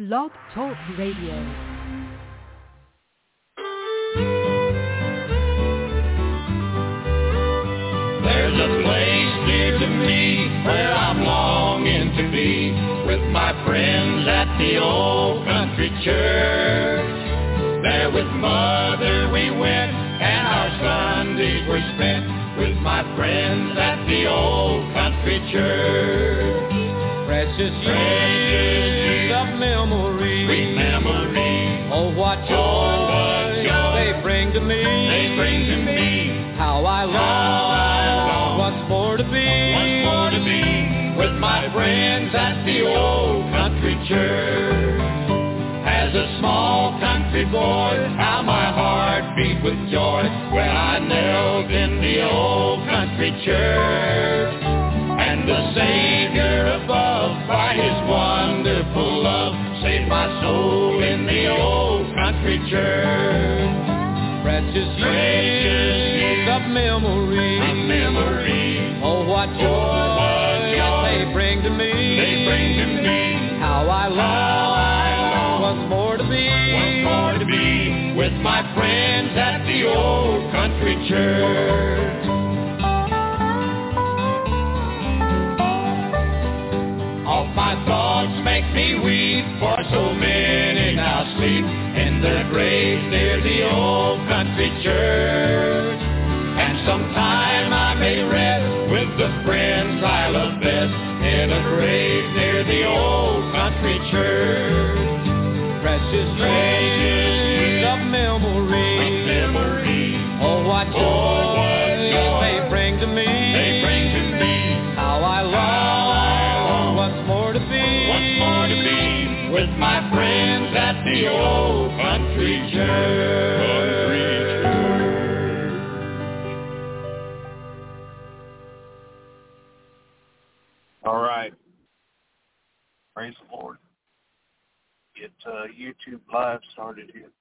Blog Talk Radio. There's a place near to me where I'm longing to be with my friends at the old country church. There with Mother we went and our Sundays were spent with my friends at the old country church. Precious years of memory, sweet memory. Oh, what joy they bring to me. They bring to me. How I long once more to be with my friends at the old country church. As a small country boy, how my heart beat with joy when I knelt in the old country church. And the Savior above, by His wonderful love, saved my soul in the old country church. Precious years of memory, oh, what joy they bring to me. They bring to me. How I long once more to be with my friends at the old country church. All my thoughts make me weep, for so many now sleep in their graves near the old country church. And sometime I may rest with the friends I love best in a grave near the old country church. Precious years of memory, oh, what joy they bring to me. They bring to me. How I long once more to be with my friends at the old country church. All right. Praise the Lord. Get YouTube Live started here.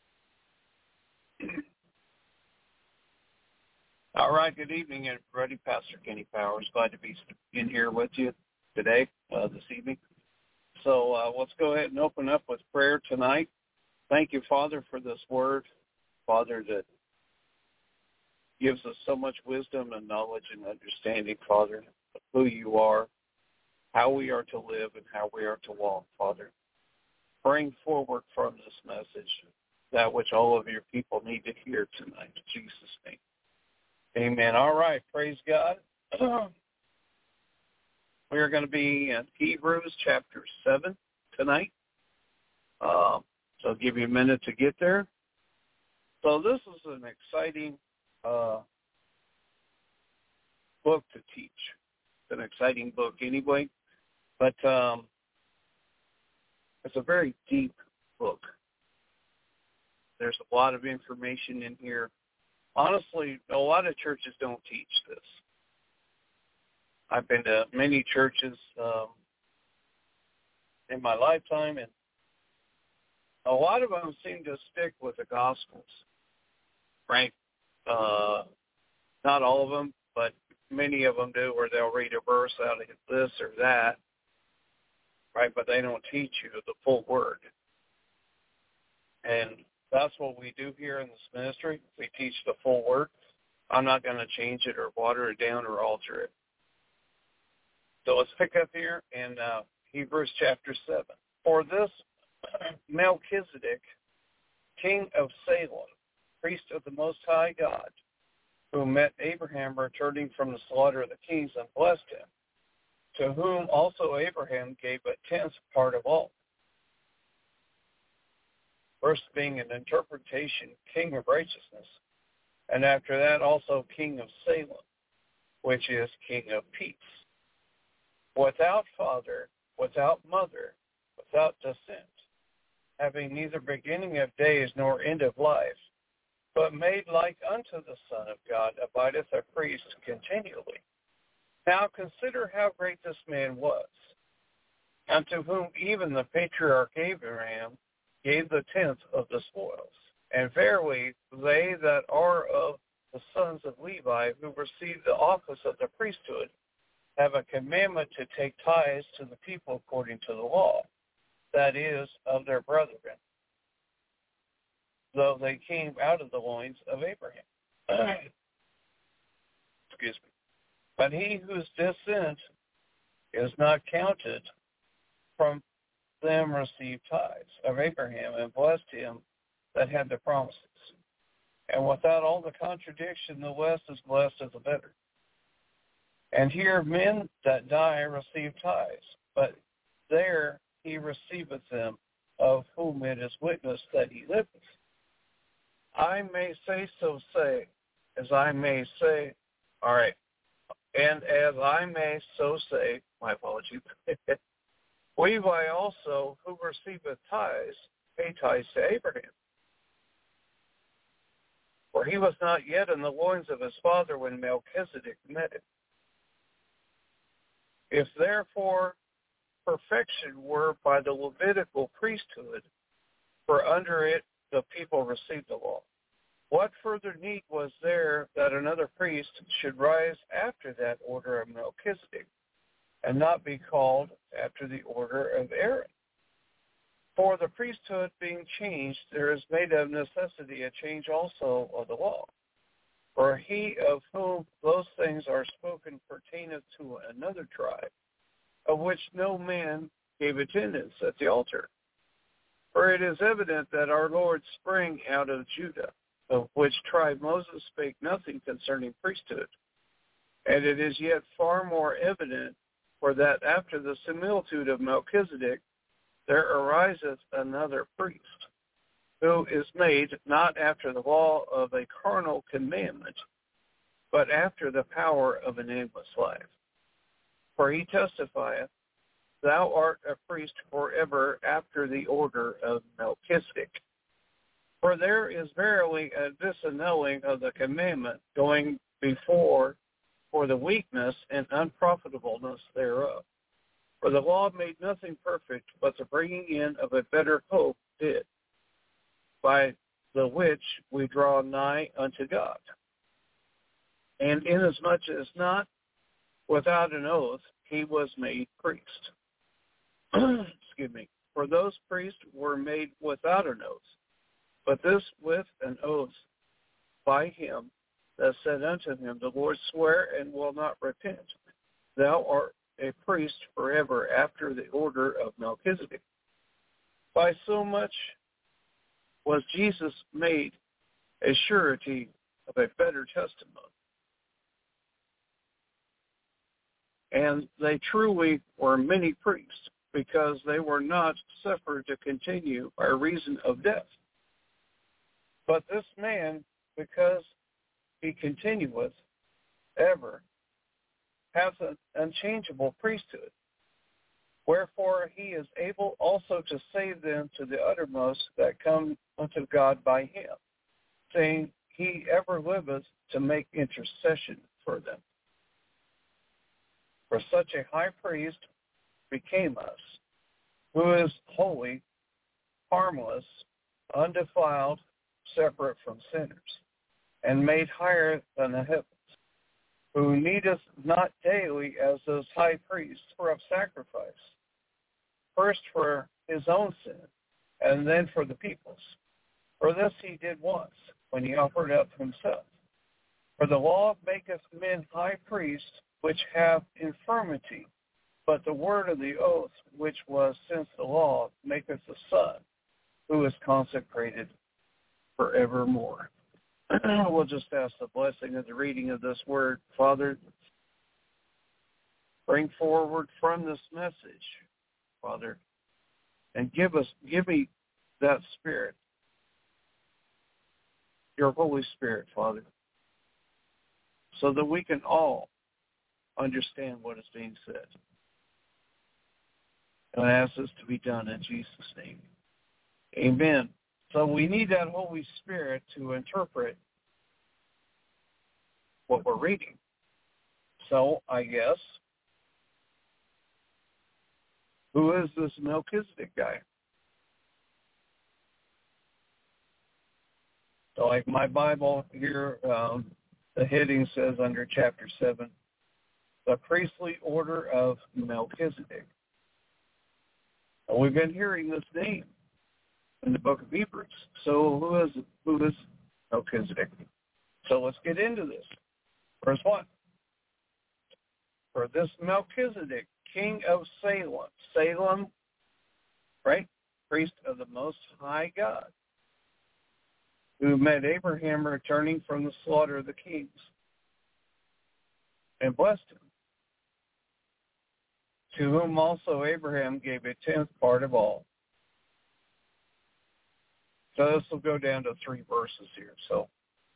All right, good evening, everybody. Pastor Kenny Powers. Glad to be in here with you today, this evening. So let's go ahead and open up with prayer tonight. Thank you, Father, for this word, Father, that gives us so much wisdom and knowledge and understanding, Father, of who you are, how we are to live, and how we are to walk, Father. Bring forward from this message that which all of your people need to hear tonight. In Jesus' name. Amen. All right. Praise God. We are going to be in Hebrews chapter 7 tonight. So I'll give you a minute to get there. So this is an exciting book to teach. It's an exciting book anyway. But it's a very deep book. There's a lot of information in here. Honestly, a lot of churches don't teach this. I've been to many churches in my lifetime, and a lot of them seem to stick with the Gospels, right? Not all of them, but many of them do, where they'll read a verse out of this or that, right? But they don't teach you the full word. And that's what we do here in this ministry. We teach the full word. I'm not going to change it or water it down or alter it. So let's pick up here in Hebrews chapter 7. For this Melchizedek, king of Salem, priest of the Most High God, who met Abraham returning from the slaughter of the kings and blessed him, to whom also Abraham gave a tenth part of all. First being an interpretation, king of righteousness, and after that also king of Salem, which is king of peace. Without father, without mother, without descent, having neither beginning of days nor end of life, but made like unto the Son of God, abideth a priest continually. Now consider how great this man was, unto whom even the patriarch Abraham gave the tenth of the spoils. And verily, they that are of the sons of Levi, who receive the office of the priesthood, have a commandment to take tithes to the people according to the law, that is, of their brethren, though they came out of the loins of Abraham. Excuse me. But he whose descent is not counted from them received tithes of Abraham and blessed him that had the promises. And without all the contradiction, the less is blessed of the better. And here men that die receive tithes, but there he receiveth them, of whom it is witnessed that he liveth. I may say so say, as I may say, all right, and as I may so say, my apologies, Levi also, who receiveth tithes, pay tithes to Abraham. For he was not yet in the loins of his father when Melchizedek met him. If therefore perfection were by the Levitical priesthood, for under it the people received the law, what further need was there that another priest should rise after that order of Melchizedek, and not be called after the order of Aaron? For the priesthood being changed, there is made of necessity a change also of the law. For he of whom those things are spoken pertaineth to another tribe, of which no man gave attendance at the altar. For it is evident that our Lord sprang out of Judah, of which tribe Moses spake nothing concerning priesthood. And it is yet far more evident, for that after the similitude of Melchizedek there ariseth another priest, who is made not after the law of a carnal commandment, but after the power of an endless life. For he testifieth, Thou art a priest forever after the order of Melchizedek. For there is verily a disannulling of the commandment going before for the weakness and unprofitableness thereof. For the law made nothing perfect, but the bringing in of a better hope did, by the which we draw nigh unto God. And inasmuch as not without an oath he was made priest. Excuse me. For those priests were made without an oath, but this with an oath by him that said unto him, The Lord swear and will not repent. Thou art a priest forever after the order of Melchizedek. By so much was Jesus made a surety of a better testimony. And they truly were many priests, because they were not suffered to continue by reason of death. But this man, because he continueth ever, hath an unchangeable priesthood. Wherefore he is able also to save them to the uttermost that come unto God by him, saying, He ever liveth to make intercession for them. For such a high priest became us, who is holy, harmless, undefiled, separate from sinners, and made higher than the heavens, who needeth not daily as those high priests for of sacrifice, first for his own sin, and then for the people's. For this he did once, when he offered up himself. For the law maketh men high priests, which have infirmity, but the word of the oath, which was since the law, maketh the Son, who is consecrated forevermore. We'll just ask the blessing of the reading of this word. Father, bring forward from this message, Father, and give me that Spirit, your Holy Spirit, Father, so that we can all understand what is being said. And I ask this to be done in Jesus' name. Amen. So we need that Holy Spirit to interpret what we're reading. So I guess, who is this Melchizedek guy? So like my Bible here, the heading says under chapter 7, the priestly order of Melchizedek. And we've been hearing this name in the book of Hebrews. So who is Melchizedek? So let's get into this. Verse 1. For this Melchizedek, king of Salem, Salem, right? Priest of the Most High God, who met Abraham returning from the slaughter of the kings and blessed him, to whom also Abraham gave a 10th part of all. So this will go down to 3 verses here. So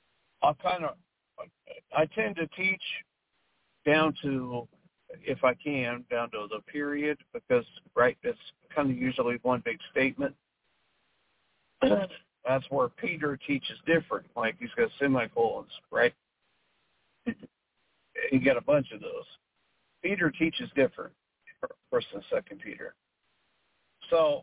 I tend to teach down to, if I can, down to the period, because, right, it's kind of usually one big statement. That's where Peter teaches different, like he's got semicolons, right? You get a bunch of those. Peter teaches different, 1st and 2nd Peter. So,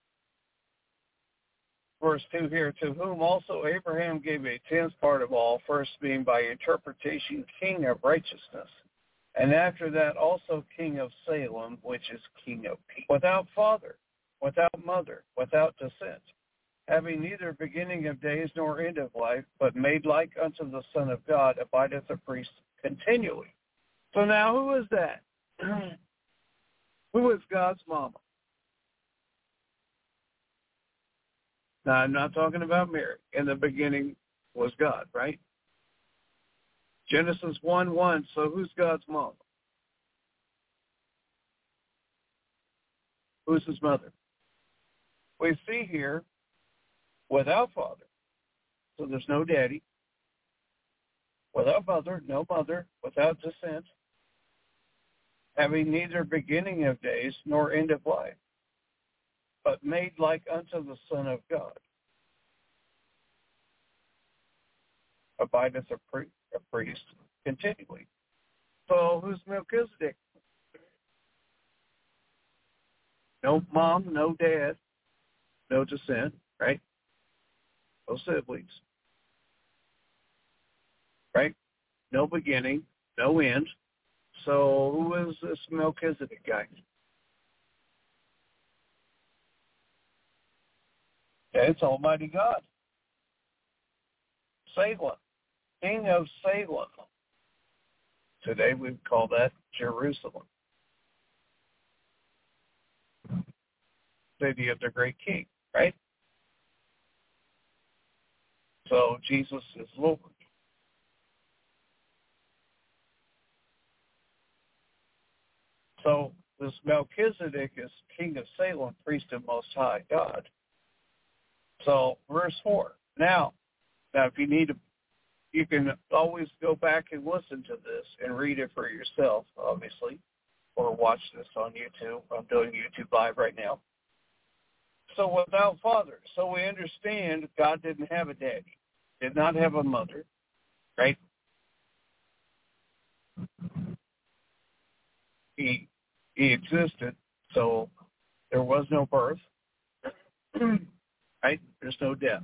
verse 2 here, to whom also Abraham gave a 10th part of all, first being by interpretation king of righteousness, and after that also king of Salem, which is king of peace, without father, without mother, without descent, having neither beginning of days nor end of life, but made like unto the Son of God, abideth a priest continually. So now who is that? Who is God's mama? Now, I'm not talking about Mary. In the beginning was God, right? Genesis 1:1, so who's God's mom? Who's his mother? We see here, without father, so there's no daddy. Without mother, no mother, without descent, having neither beginning of days nor end of life, but made like unto the Son of God, abideth a priest continually. So who's Melchizedek? No mom, no dad, no descent, right? No siblings, right? No beginning, no end. So who is this Melchizedek guy? It's Almighty God. Salem, king of Salem. Today we would call that Jerusalem. City of the great king, right? So Jesus is Lord. So this Melchizedek is king of Salem, priest of Most High God. So verse 4. Now if you need to, you can always go back and listen to this and read it for yourself, obviously, or watch this on YouTube. I'm doing YouTube Live right now. So without father. So we understand God didn't have a daddy, did not have a mother, right? He existed, so there was no birth, right? There's no death.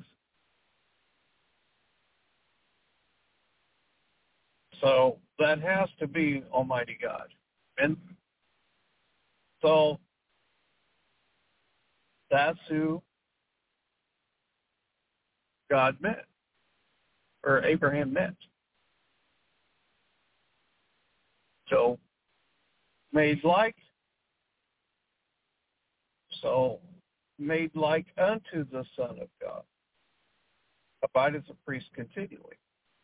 So that has to be Almighty God. And so that's who God met, or Abraham met. So made like unto the Son of God, abideth a priest continually.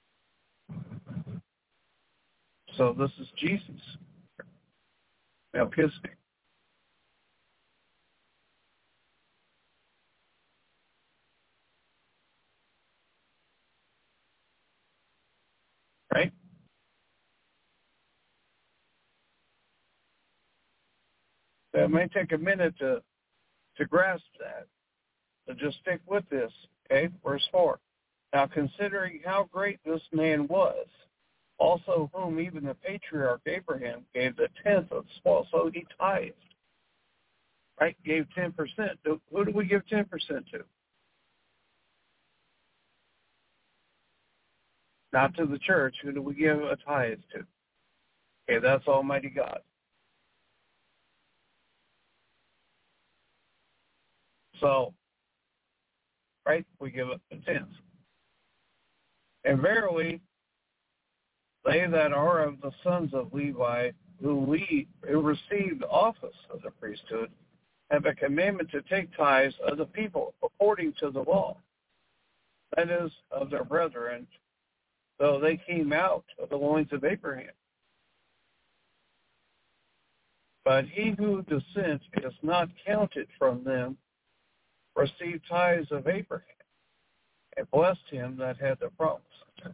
So this is Jesus, Melchizedek. Right? So it may take a minute to grasp that. So just stick with this, okay? Verse 4. Now considering how great this man was, also whom even the patriarch Abraham gave the 10th of spoil. So he tithed, right? Gave 10%. Who do we give 10% to? Not to the church. Who do we give a tithe to? Okay, that's Almighty God. So, right, we give up the tenth. And verily, they that are of the sons of Levi, who received the office of the priesthood, have a commandment to take tithes of the people according to the law, that is, of their brethren, though they came out of the loins of Abraham. But he who dissents is not counted from them, received tithes of Abraham, and blessed him that had the promise.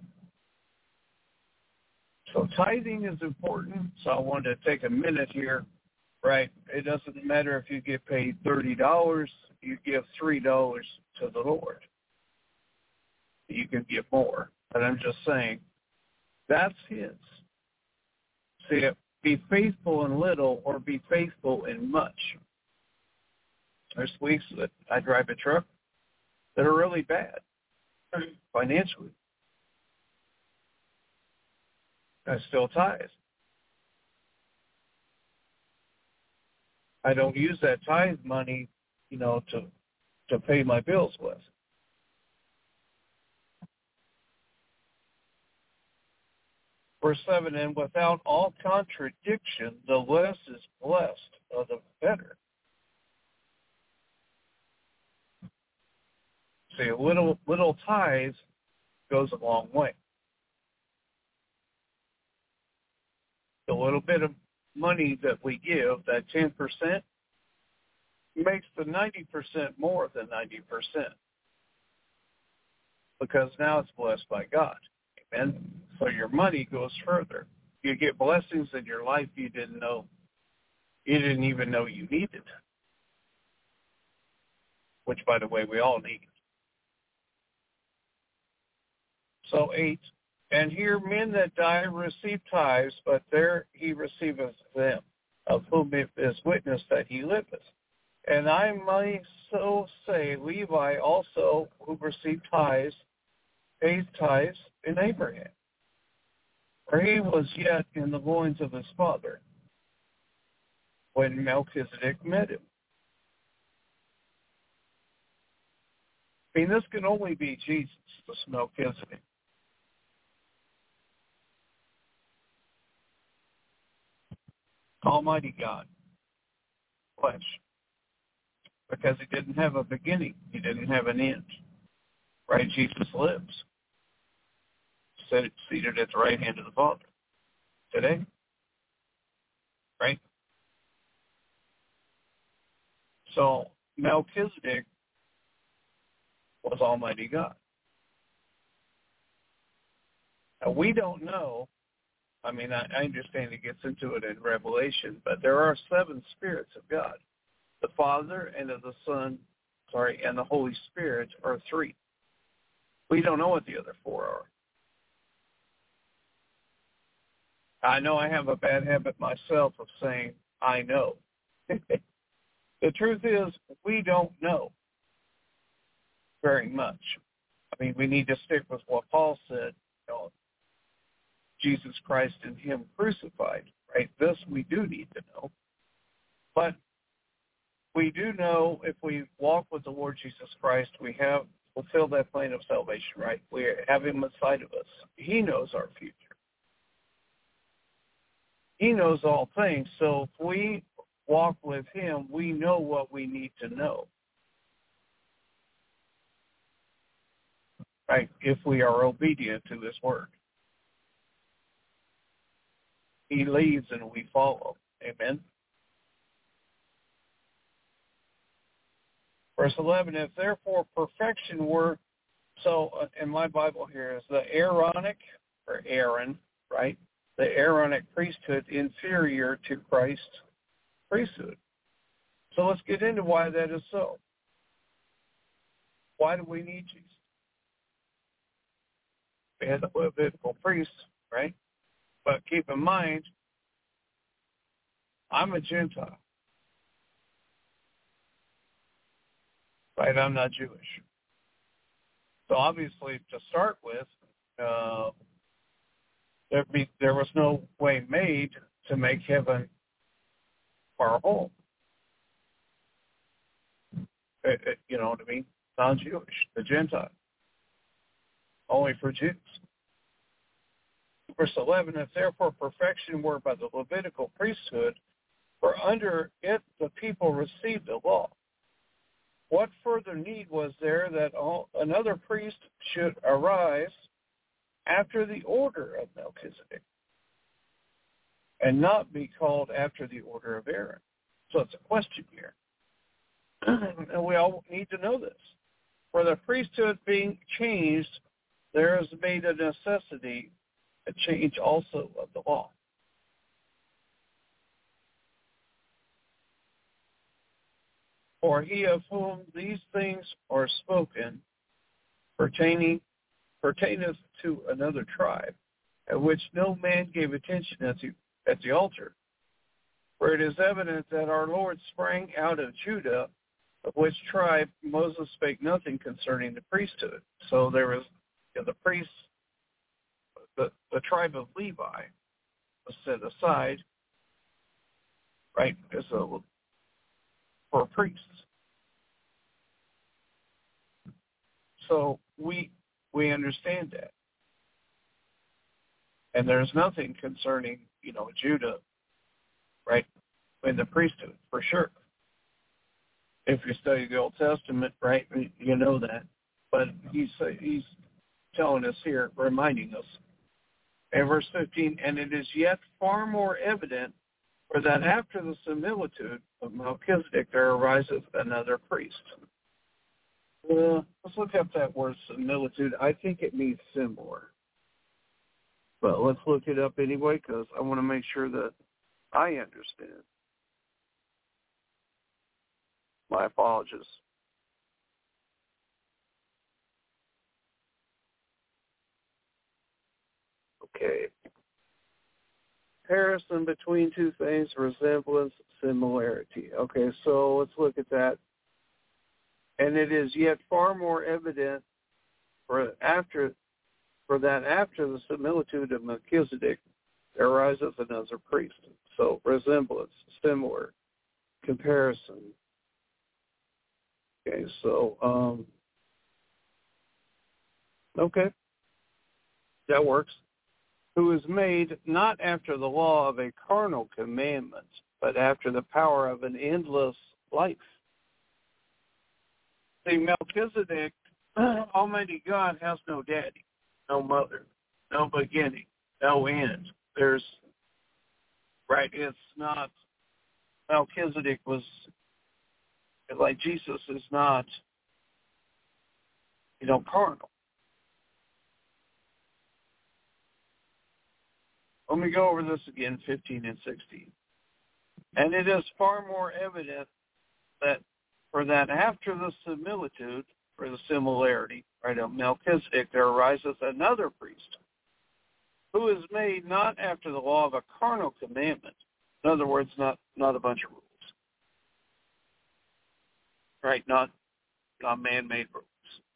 So tithing is important, so I wanted to take a minute here, right? It doesn't matter if you get paid $30, you give $3 to the Lord. You can give more, but I'm just saying that's his. See, be faithful in little or be faithful in much. There's weeks that I drive a truck that are really bad financially. I still tithe. I don't use that tithe money, to pay my bills with. Verse 7, and without all contradiction, the less is blessed of the better. See, a little tithe goes a long way. The little bit of money that we give, that 10%, makes the 90% more than 90%. Because now it's blessed by God. Amen? So your money goes further. You get blessings in your life you didn't even know you needed. Which, by the way, we all need. So 8, and here men that die receive tithes, but there he receiveth them, of whom it is witness that he liveth. And I might so say, Levi also, who received tithes, pays tithes in Abraham, for he was yet in the loins of his father when Melchizedek met him. I mean, this can only be Jesus, this Melchizedek. Almighty God, flesh, because he didn't have a beginning. He didn't have an end. Right? Jesus lives. Seated at the right hand of the Father. Today. Right? So Melchizedek was Almighty God. Now, we don't know. I mean, I understand it gets into it in Revelation, but there are 7 spirits of God. The Father and of the Son, and the Holy Spirit are 3. We don't know what the other 4 are. I know I have a bad habit myself of saying, I know. The truth is, we don't know very much. I mean, we need to stick with what Paul said, Jesus Christ and him crucified, right? This we do need to know. But we do know if we walk with the Lord Jesus Christ, we have fulfilled that plan of salvation, right? We have him inside of us. He knows our future. He knows all things. So if we walk with him, we know what we need to know. Right? If we are obedient to his word. He leads and we follow. Amen. Verse 11, if therefore perfection were, so in my Bible here is the Aaronic, or Aaron, right? The Aaronic priesthood inferior to Christ's priesthood. So let's get into why that is so. Why do we need Jesus? We had the Levitical priests, right? But keep in mind, I'm a Gentile. Right? I'm not Jewish. So obviously, to start with, there was no way made to make heaven our home. You know what I mean? Non-Jewish, the Gentile. Only for Jews. Verse 11, if therefore perfection were by the Levitical priesthood, for under it the people received the law, what further need was there that another priest should arise after the order of Melchizedek and not be called after the order of Aaron? So it's a question here. And we all need to know this. For the priesthood being changed, there is made a necessity, a change also of the law. For he of whom these things are spoken pertaineth to another tribe, at which no man gave attention at the altar. For it is evident that our Lord sprang out of Judah, of which tribe Moses spake nothing concerning the priesthood. So there was the priests, the tribe of Levi was set aside, right, for priests. So we understand that. And there's nothing concerning, Judah, right, in the priesthood, for sure. If you study the Old Testament, right, you know that. But he's telling us here, reminding us. In verse 15, and it is yet far more evident, for that after the similitude of Melchizedek there ariseth another priest. Let's look up that word similitude. I think it means similar. But let's look it up anyway, because I want to make sure that I understand. My apologies. Okay. Comparison between two things, resemblance, similarity. Okay, so let's look at that. And it is yet far more evident for that after the similitude of Melchizedek there arises another priest. So resemblance, similar, comparison. Okay, so okay, that works. Who is made not after the law of a carnal commandment, but after the power of an endless life. See, Melchizedek, Almighty God, has no daddy, no mother, no beginning, no end. It's not, Melchizedek was, like Jesus is not, carnal. Let me go over this again, 15 and 16. And it is far more evident that for that after the similitude, or the similarity, right, of Melchizedek, there arises another priest, who is made not after the law of a carnal commandment. In other words, not a bunch of rules. Right, not man-made rules.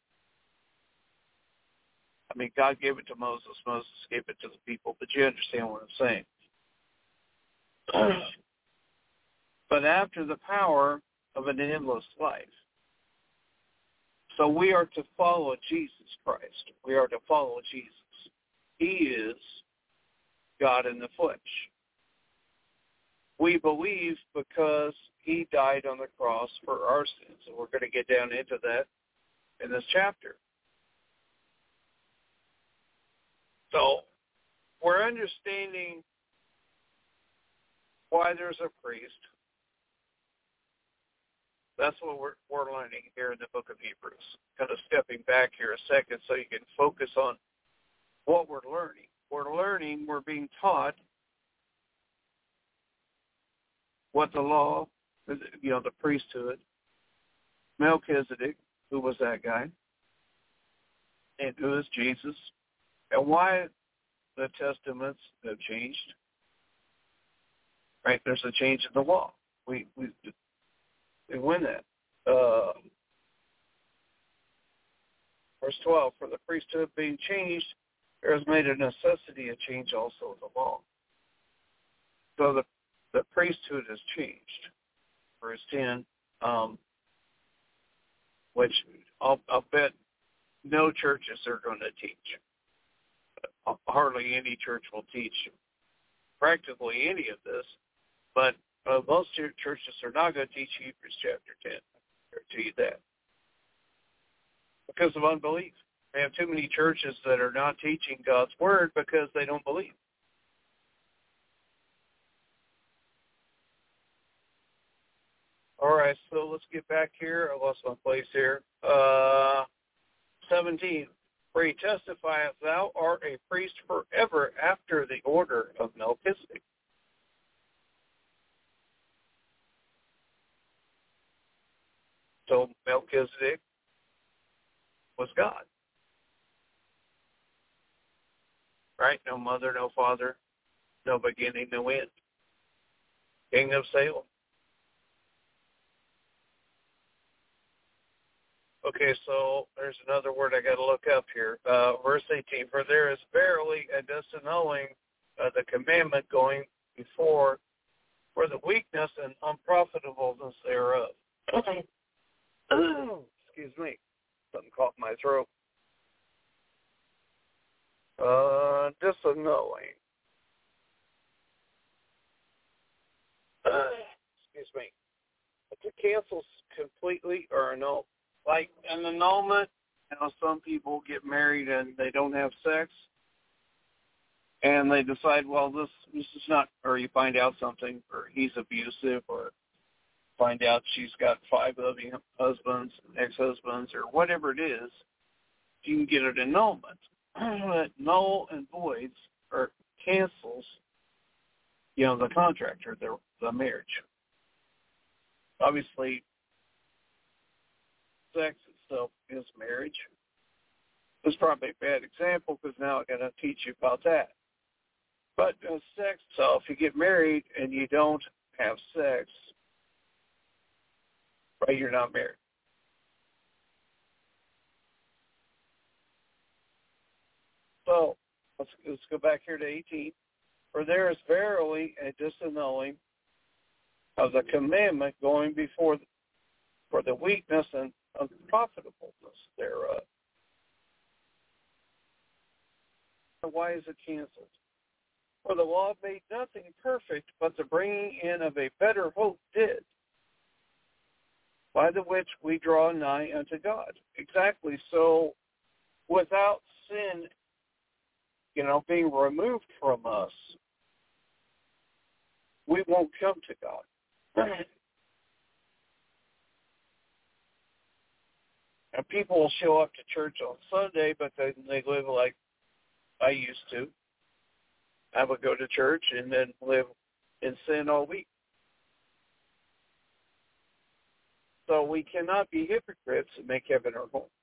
I mean, God gave it to Moses. Moses gave it to the people. But you understand what I'm saying. But after the power of an endless life. So we are to follow Jesus Christ. We are to follow Jesus. He is God in the flesh. We believe because he died on the cross for our sins. And we're going to get down into that in this chapter. So we're understanding why there's a priest. That's what we're learning here in the book of Hebrews. Kind of stepping back here a second so you can focus on what we're learning. We're being taught what the law, the priesthood, Melchizedek, who was that guy, and who is Jesus, and why the testaments have changed. Right? There's a change in the law. We win that. Verse 12, for the priesthood being changed, there has made a necessity a change also of the law. So the priesthood has changed. Verse 10, which I'll bet no churches are going to teach. Hardly any church will teach practically any of this, but most churches are not going to teach Hebrews chapter 10. I guarantee you that. Because of unbelief. They have too many churches that are not teaching God's word because they don't believe. All right, so let's get back here. I lost my place here. 17. For he testifieth, thou art a priest forever after the order of Melchizedek. So Melchizedek was God. Right? No mother, no father, no beginning, no end. King of Salem. Okay, so there's another word I got to look up here. Verse 18, for there is verily a disannulling the commandment going before for the weakness and unprofitableness thereof. Excuse me. Something caught my throat. Disannulling. Excuse me. To cancel completely or annul. Like an annulment, some people get married and they don't have sex, and they decide, well, this is not, or you find out something, or he's abusive, or find out she's got 5 loving husbands, ex-husbands, or whatever it is, you can get an annulment. Null and voids or cancels, the contract or the marriage. Obviously, sex itself is marriage. This is probably a bad example because now I'm going to teach you about that. But sex, so if you get married and you don't have sex, right, you're not married. So let's go back here to 18. For there is verily a disannulling of the commandment going before for the weakness and unprofitableness thereof. Why is it canceled? For the law made nothing perfect, but the bringing in of a better hope did, by the which we draw nigh unto God. Exactly. So without sin, being removed from us, we won't come to God. And people will show up to church on Sunday, but they live like I used to. I would go to church and then live in sin all week. So we cannot be hypocrites and make heaven our home.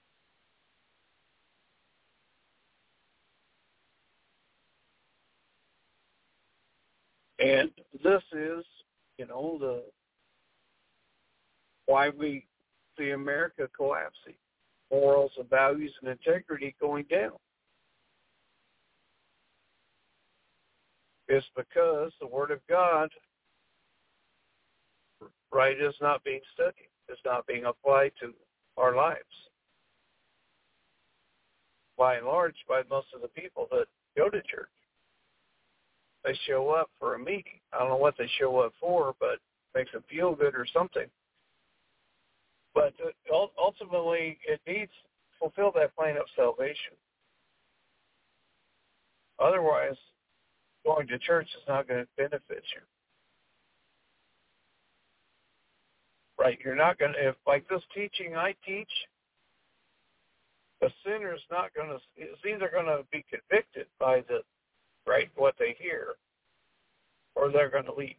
And this is, why we see America collapsing, morals and values and integrity going down. It's because the Word of God, right, is not being studied. It's not being applied to our lives. By and large, by most of the people that go to church. They show up for a meeting. I don't know what they show up for, but it makes them feel good or something. But ultimately, it needs to fulfill that plan of salvation. Otherwise, going to church is not going to benefit you. Right? You're not going to, if like this teaching I teach, the sinner is either going to be convicted by what they hear, or they're going to leave.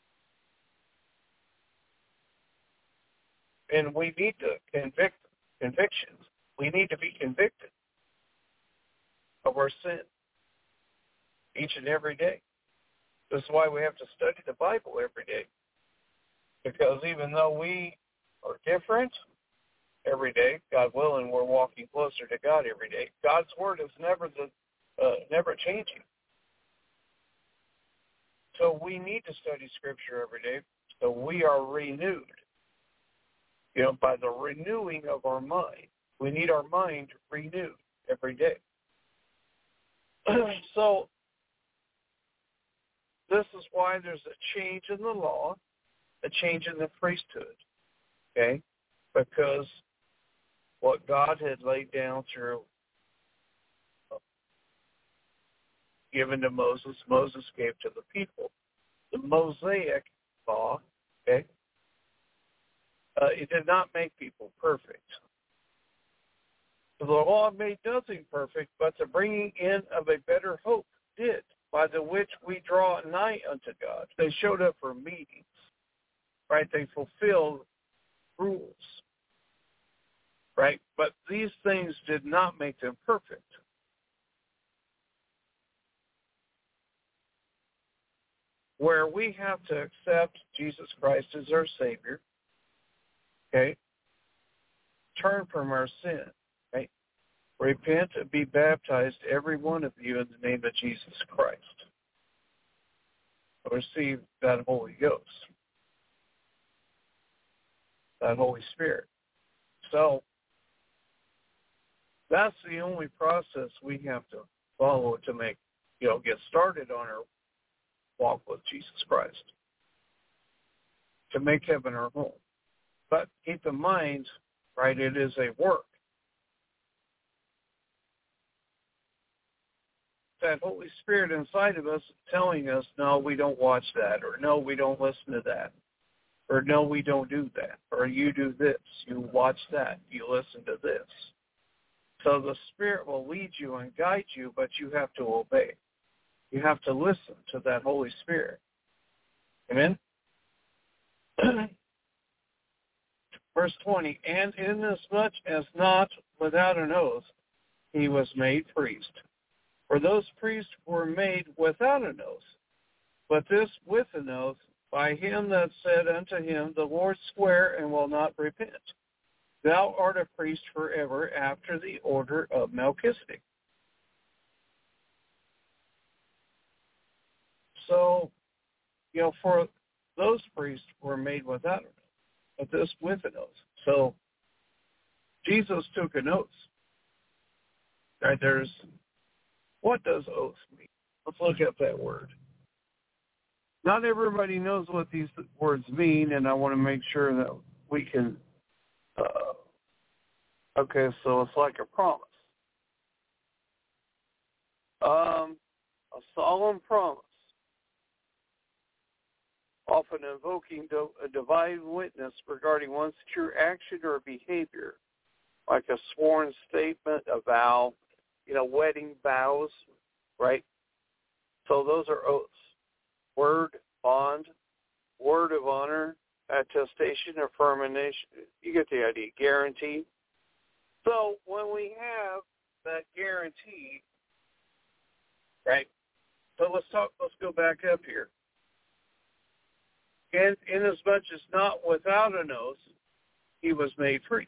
And we need to convictions. We need to be convicted of our sin each and every day. This is why we have to study the Bible every day. Because even though we are different every day, God willing, we're walking closer to God every day. God's Word is never changing. So we need to study Scripture every day so we are renewed. by the renewing of our mind. We need our mind renewed every day. So this is why there's a change in the law, a change in the priesthood, okay? Because what God had laid down through, given to Moses, Moses gave to the people. The Mosaic law, okay, it did not make people perfect. The law made nothing perfect, but the bringing in of a better hope did, by the which we draw nigh unto God. They showed up for meetings, right? They fulfilled rules, right? But these things did not make them perfect. Where we have to accept Jesus Christ as our Savior, okay? Turn from our sin, right? Repent and be baptized, every one of you, in the name of Jesus Christ. Receive that Holy Ghost, that Holy Spirit. So that's the only process we have to follow to make, get started on our walk with Jesus Christ, to make heaven our home. But keep in mind, right, it is a work. That Holy Spirit inside of us telling us, no, we don't watch that, or no, we don't listen to that, or no, we don't do that, or you do this, you watch that, you listen to this. So the Spirit will lead you and guide you, but you have to obey. You have to listen to that Holy Spirit. Amen? Verse 20, and inasmuch as not without an oath he was made priest. For those priests were made without an oath, but this with an oath, by him that said unto him, the Lord swear and will not repent. Thou art a priest forever after the order of Melchizedek. So, for those priests were made without an oath, but this with an oath. So, Jesus took an oath. Right, what does oath mean? Let's look up that word. Not everybody knows what these words mean, and I want to make sure that we can, okay, so it's like a promise. A solemn promise, often invoking a divine witness regarding one's true action or behavior, like a sworn statement, a vow, wedding vows, right? So those are oaths. Word, bond, word of honor, attestation, affirmation. You get the idea. Guarantee. So when we have that guarantee, right? So let's go back up here. And inasmuch as not without an oath, he was made priest.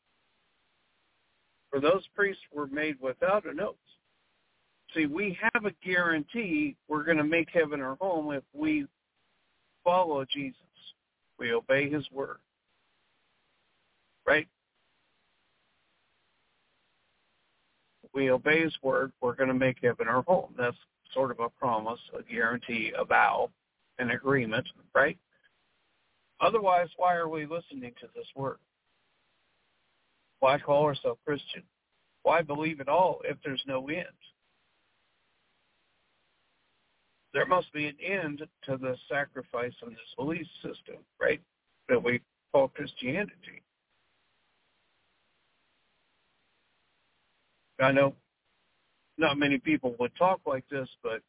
For those priests were made without an oath. See, we have a guarantee we're going to make heaven our home if we follow Jesus. We obey his word. Right? We obey his word, we're going to make heaven our home. That's sort of a promise, a guarantee, a vow, an agreement, right? Otherwise, why are we listening to this word? Why call ourselves Christian? Why believe it all if there's no end? There must be an end to the sacrifice of this belief system, right, that we call Christianity. I know not many people would talk like this, but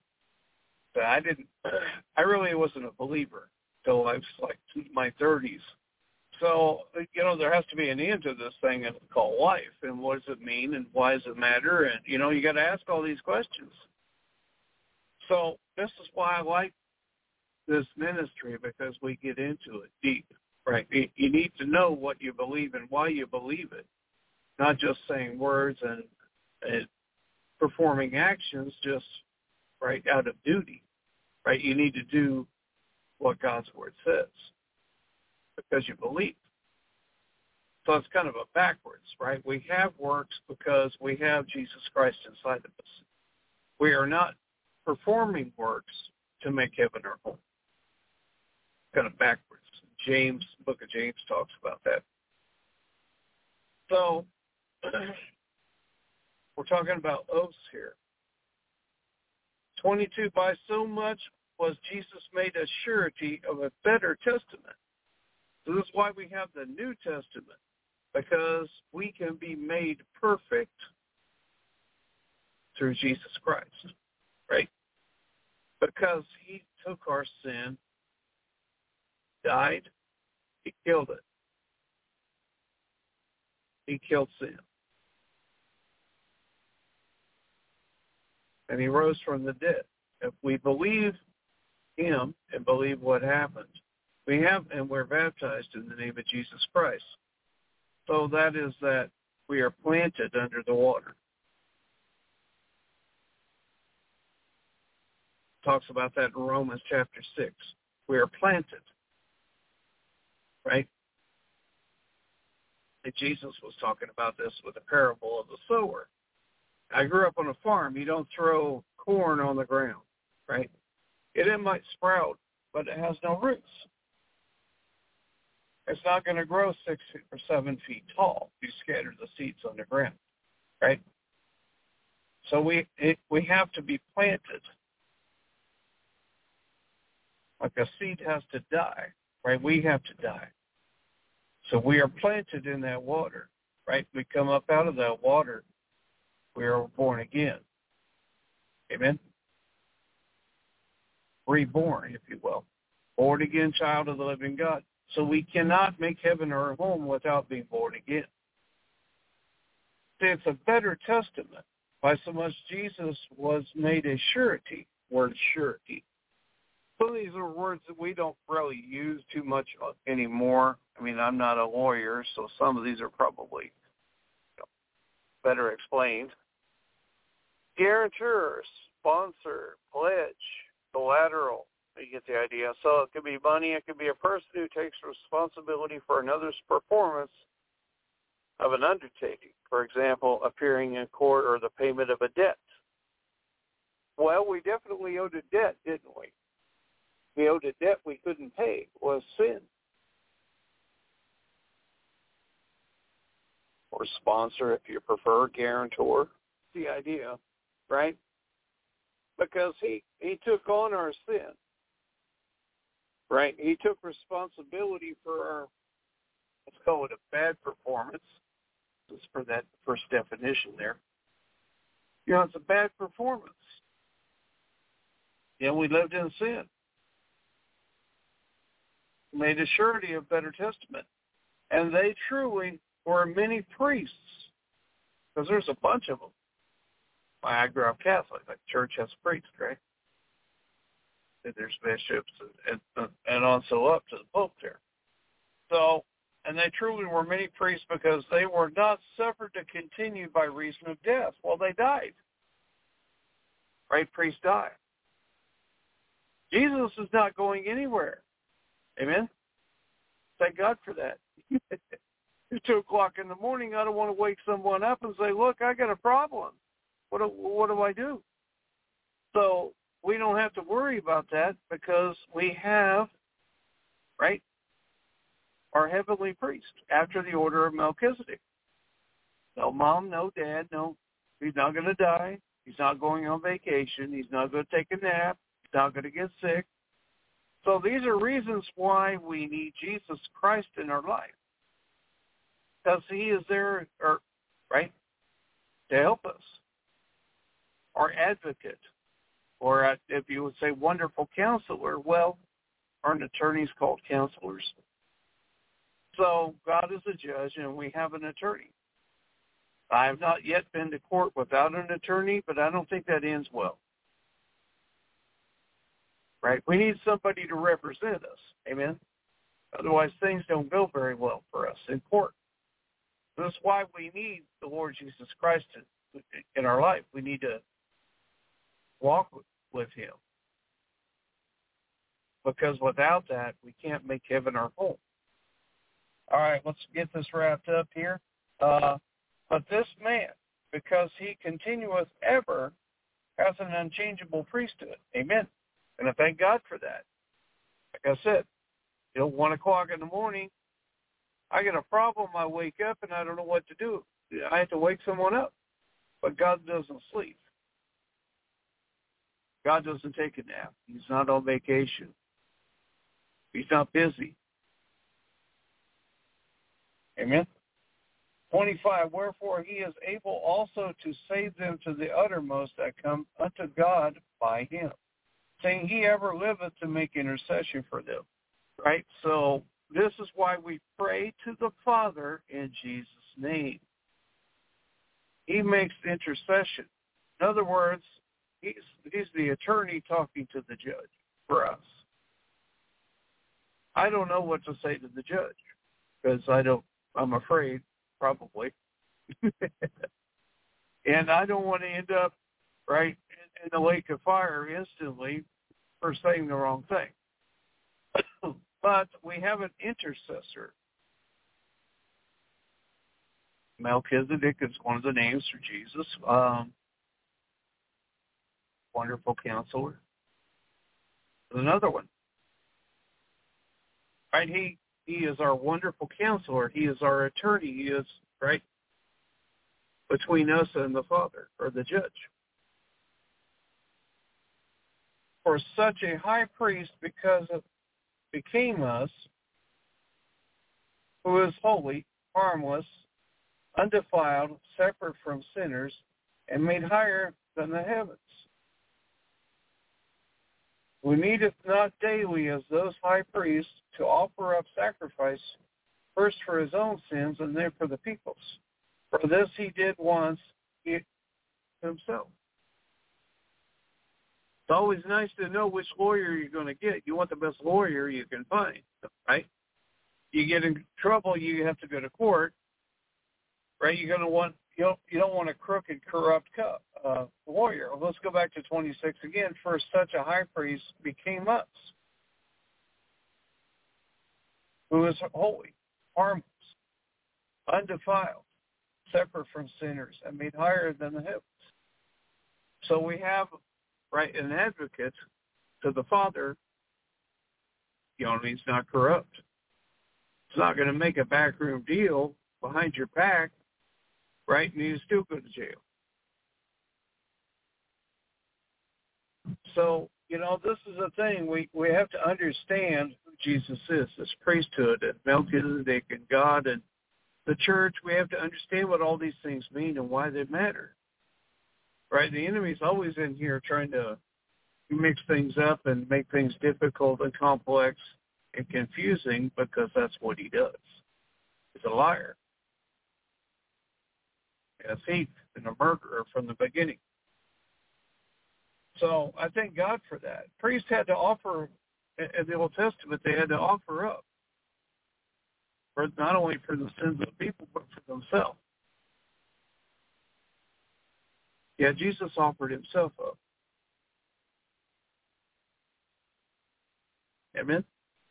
I really wasn't a believer till I was like in my 30s. So, there has to be an end to this thing called life, and what does it mean, and why does it matter, and, you got to ask all these questions. So this is why I like this ministry, because we get into it deep, right? You need to know what you believe and why you believe it, not just saying words and performing actions just, right, out of duty, right? You need to do what God's word says because you believe. So it's kind of a backwards, right? We have works because we have Jesus Christ inside of us. We are not performing works to make heaven our home. Kind of backwards. James, the book of James talks about that. So we're talking about oaths here. 22, by so much was Jesus made a surety of a better testament. So this is why we have the New Testament, because we can be made perfect through Jesus Christ, right? Because he took our sin, died, he killed it. He killed sin. And he rose from the dead. If we believe him and believe what happened, we're baptized in the name of Jesus Christ. So that is that we are planted under the water. Talks about that in Romans chapter 6. We are planted, right? And Jesus was talking about this with the parable of the sower. I grew up on a farm. You don't throw corn on the ground, right? It might sprout, but it has no roots. It's not going to grow 6 or 7 feet tall if you scatter the seeds on the ground, right? So we have to be planted. Like a seed has to die, right? We have to die. So we are planted in that water, right? We come up out of that water. We are born again. Amen? Reborn, if you will. Born again child of the living God. So we cannot make heaven our home without being born again. See, it's a better testament. By so much Jesus was made a surety. Word surety. Some of these are words that we don't really use too much anymore. I mean, I'm not a lawyer, so some of these are probably better explained. Guarantor, sponsor, pledge, collateral. You get the idea. So it could be money. It could be a person who takes responsibility for another's performance of an undertaking. For example, appearing in court or the payment of a debt. Well, we definitely owed a debt, didn't we? We owed a debt we couldn't pay. It was sin. Or sponsor, if you prefer, guarantor. The idea, right? Because he took on our sin. Right? He took responsibility for our, let's call it a bad performance. Just for that first definition there. You know, it's a bad performance. Yeah, we lived in sin. Made a surety of better testament. And they truly were many priests. Because there's a bunch of them. I grew up Catholic. Like church has priests, right? And there's bishops and also up to the Pope there. So, and they truly were many priests because they were not suffered to continue by reason of death. Well, they died. Right? Priests die. Jesus is not going anywhere. Amen? Thank God for that. It's 2 o'clock in the morning. I don't want to wake someone up and say, look, I got a problem. What do I do? So we don't have to worry about that because we have, right, our heavenly priest after the order of Melchizedek. No mom, no dad, no, he's not going to die. He's not going on vacation. He's not going to take a nap. He's not going to get sick. So these are reasons why we need Jesus Christ in our life. Because he is there, right, to help us. Our advocate, or if you would say wonderful counselor, well, aren't attorneys called counselors? So God is a judge, and we have an attorney. I have not yet been to court without an attorney, but I don't think that ends well. Right? We need somebody to represent us. Amen? Otherwise, things don't go very well for us in court. This is why we need the Lord Jesus Christ in our life. We need to walk with him. Because without that, we can't make heaven our home. All right, let's get this wrapped up here. But this man, because he continueth ever, has an unchangeable priesthood. Amen. And I thank God for that. Like I said, 1 o'clock in the morning, I get a problem. I wake up and I don't know what to do. I have to wake someone up. But God doesn't sleep. God doesn't take a nap. He's not on vacation. He's not busy. Amen. 25, wherefore he is able also to save them to the uttermost that come unto God by him, saying he ever liveth to make intercession for them. Right? So this is why we pray to the Father in Jesus' name. He makes the intercession. In other words, he's the attorney talking to the judge for us. I don't know what to say to the judge because I'm afraid, probably. And I don't want to end up, right, in the lake of fire instantly for saying the wrong thing. But we have an intercessor. Melchizedek is one of the names for Jesus. Wonderful Counselor. There's another one. Right? He is our wonderful Counselor. He is our attorney. He is, right, between us and the Father, or the judge. For such a high priest, because it became us, who is holy, harmless, undefiled, separate from sinners, and made higher than the heavens. Who needeth not daily as those high priests to offer up sacrifice, first for his own sins and then for the people's. For this he did once himself. It's always nice to know which lawyer you're going to get. You want the best lawyer you can find, right? You get in trouble, you have to go to court, right? You're going to want, you don't want a crooked, corrupt lawyer. Let's go back to 26 again. For such a high priest became us, who is holy, harmless, undefiled, separate from sinners, and made higher than the heavens. So we have, right, an advocate to the Father. He's not corrupt. He's not going to make a backroom deal behind your back, right, and you still go to jail. So, this is the thing. We have to understand who Jesus is, this priesthood and Melchizedek and God and the church. We have to understand what all these things mean and why they matter. Right? The enemy's always in here trying to mix things up and make things difficult and complex and confusing because that's what he does. He's a liar, a thief, and a murderer from the beginning. So I thank God for that. Priests had to offer, in the Old Testament, they had to offer up, for not only for the sins of the people, but for themselves. Yeah, Jesus offered himself up. Amen?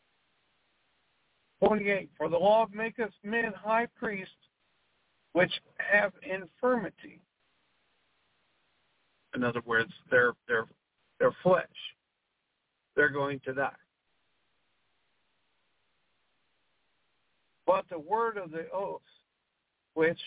28, for the law maketh men high priests which have infirmity. In other words, their flesh. They're going to die. But the word of the oath, which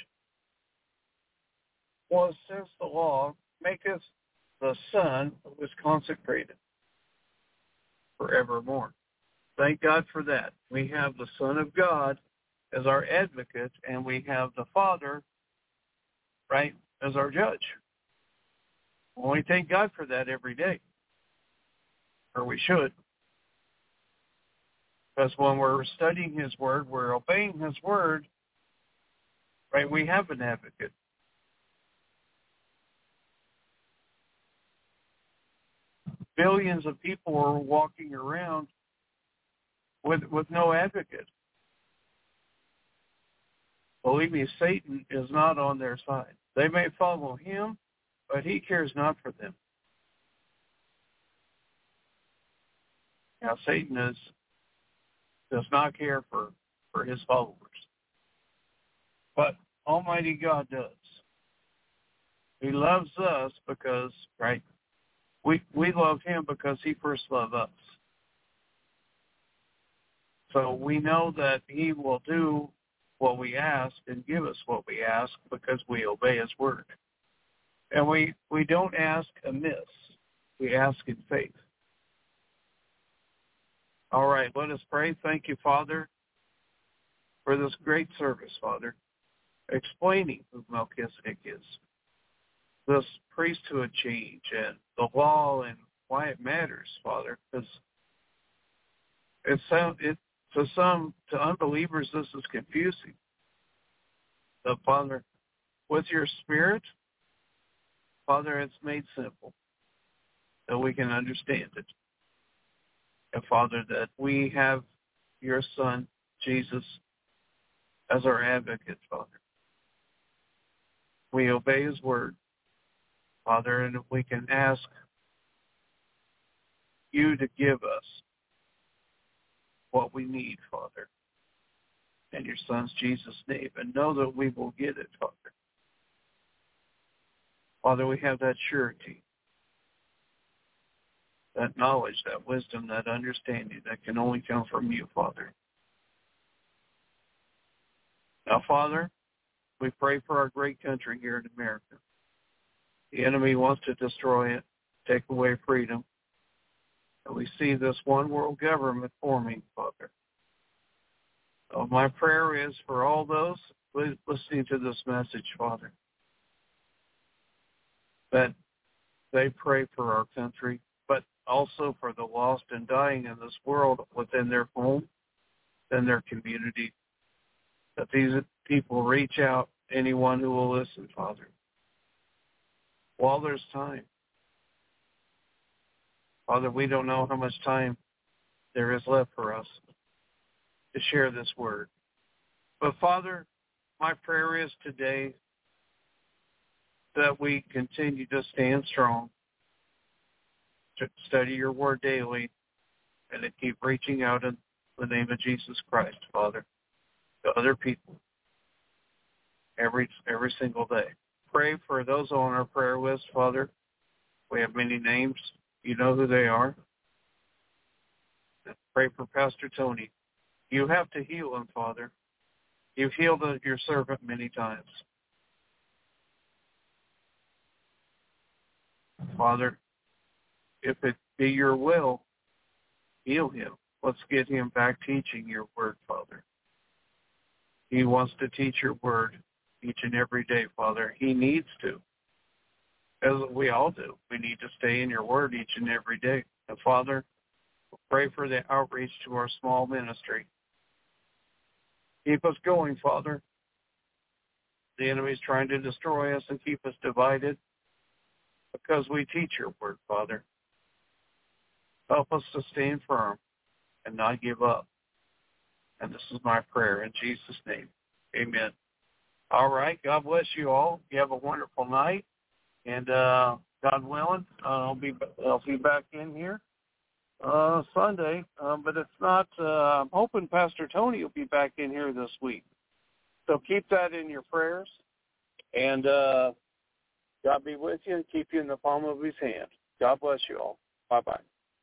was since the law, maketh the Son who is consecrated forevermore. Thank God for that. We have the Son of God as our advocate, and we have the Father, right, as our judge. Well, we thank God for that every day, or we should. Because when we're studying his word, we're obeying his word, right, we have an advocate. Billions of people are walking around with no advocate. Believe me, Satan is not on their side. They may follow him, but he cares not for them. Now, Satan does not care for for his followers. But Almighty God does. He loves us because, right, we love him because he first loved us. So we know that he will do what we ask and give us what we ask because we obey his word. And we don't ask amiss. We ask in faith. All right, let us pray. Thank you, Father, for this great service, Father, explaining who Melchizedek is, this priesthood change and the law and why it matters, Father, because to unbelievers this is confusing. But Father, with your Spirit, Father, it's made simple so we can understand it. And Father, that we have your Son, Jesus, as our advocate, Father. We obey his word, Father, and we can ask you to give us what we need, Father, in your Son's Jesus' name, and know that we will get it, Father. Father, we have that surety, that knowledge, that wisdom, that understanding that can only come from you, Father. Now, Father, we pray for our great country here in America. The enemy wants to destroy it, take away freedom. And we see this one world government forming, Father. So my prayer is for all those listening to this message, Father, that they pray for our country, but also for the lost and dying in this world within their home and their community, that these people reach out, anyone who will listen, Father, while there's time. Father, we don't know how much time there is left for us to share this word. But Father, my prayer is today that we continue to stand strong, to study your word daily, and to keep reaching out in the name of Jesus Christ, Father, to other people every single day. Pray for those on our prayer list, Father. We have many names. You know who they are. Pray for Pastor Tony. You have to heal him, Father. You've healed your servant many times. Father, if it be your will, heal him. Let's get him back teaching your word, Father. He wants to teach your word each and every day, Father. He needs to. As we all do. We need to stay in your word each and every day. And Father, pray for the outreach to our small ministry. Keep us going, Father. The enemy's trying to destroy us and keep us divided because we teach your word, Father. Help us to stand firm and not give up. And this is my prayer in Jesus' name. Amen. All right. God bless you all. You have a wonderful night. And God willing, I'll be back in here Sunday. But if not, I'm hoping Pastor Tony will be back in here this week. So keep that in your prayers. And God be with you and keep you in the palm of his hand. God bless you all. Bye-bye.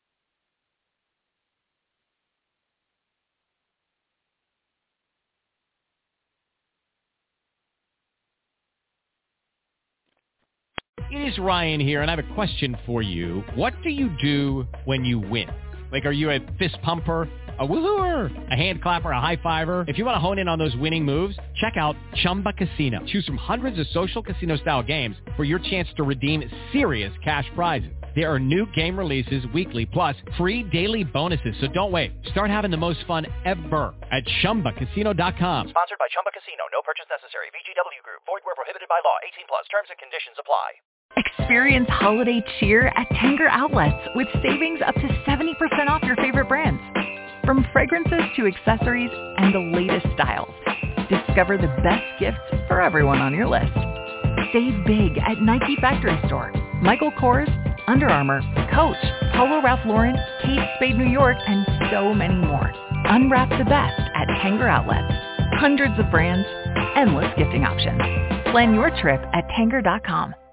It is Ryan here, and I have a question for you. What do you do when you win? Like, are you a fist pumper, a woo-hooer, a hand clapper, a high-fiver? If you want to hone in on those winning moves, check out Chumba Casino. Choose from hundreds of social casino-style games for your chance to redeem serious cash prizes. There are new game releases weekly, plus free daily bonuses. So don't wait. Start having the most fun ever at ChumbaCasino.com. Sponsored by Chumba Casino. No purchase necessary. VGW Group. Void where prohibited by law. 18+. Terms and conditions apply. Experience holiday cheer at Tanger Outlets with savings up to 70% off your favorite brands. From fragrances to accessories and the latest styles. Discover the best gifts for everyone on your list. Save big at Nike Factory Store, Michael Kors, Under Armour, Coach, Polo Ralph Lauren, Kate Spade New York, and so many more. Unwrap the best at Tanger Outlets. Hundreds of brands, endless gifting options. Plan your trip at Tanger.com.